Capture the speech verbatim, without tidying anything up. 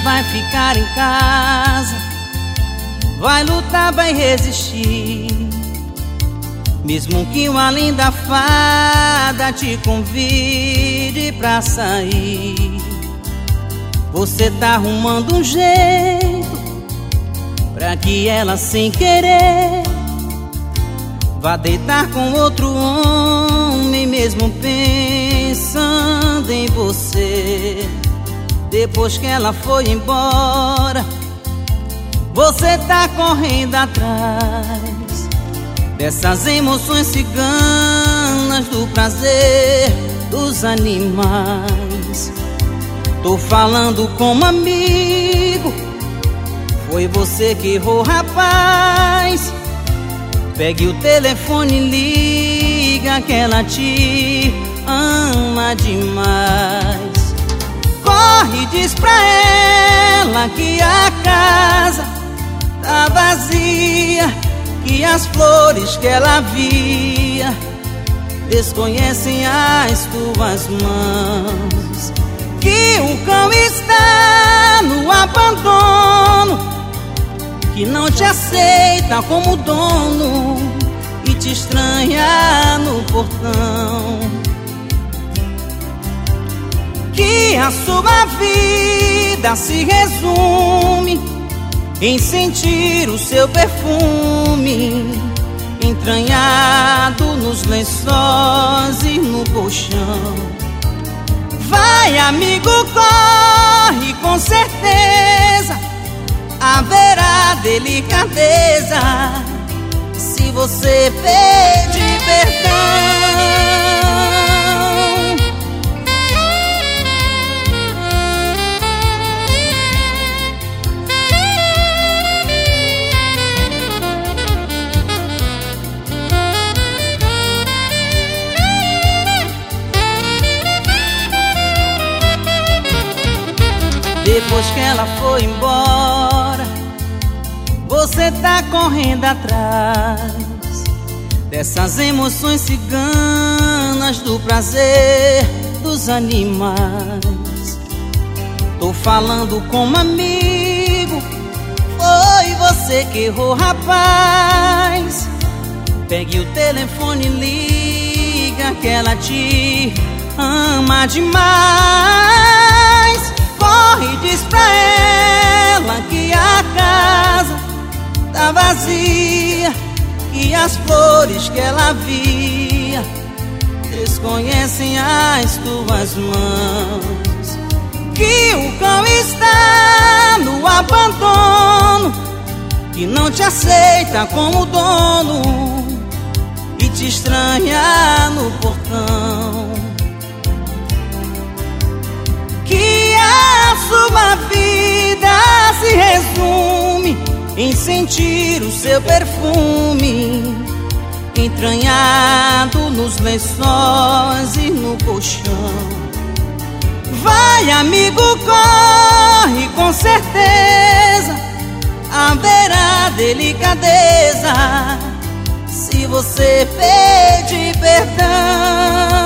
vai ficar em casa, vai lutar, vai resistir. Mesmo que uma linda fada te convide pra sair, você tá arrumando um jeito pra que ela, sem querer, vá deitar com outro homem, mesmo pensando em você. Depois que ela foi embora, você tá correndo atrás dessas emoções ciganas, do prazer dos animais. Tô falando como amigo, foi você que errou, rapaz. Pegue o telefone e liga, que ela te ama demais. Corre e diz pra ela que a casa tá vazia, que as flores que ela via desconhecem as tuas mãos, que o cão está no abandono, que não te aceita como dono e te estranha no portão, que a sua vida se resume em sentir o seu perfume entranhado nos lençóis e no colchão. Vai, amigo, corre, com certeza haverá delicadeza se você pedir perdão. Depois que ela foi embora, você tá correndo atrás dessas emoções ciganas, do prazer dos animais. Tô falando como amigo, foi você que errou, rapaz. Pegue o telefone e liga, que ela te ama demais. Corre e diz pra ela que a casa tá vazia, que as flores que ela via desconhecem as tuas mãos, que o cão está no abandono, que não te aceita como dono e te estranha no portão, que a sua vida se resume em sentir o seu perfume entranhado nos lençóis e no colchão. Vai, amigo, corre, com certeza haverá delicadeza se você pedir perdão.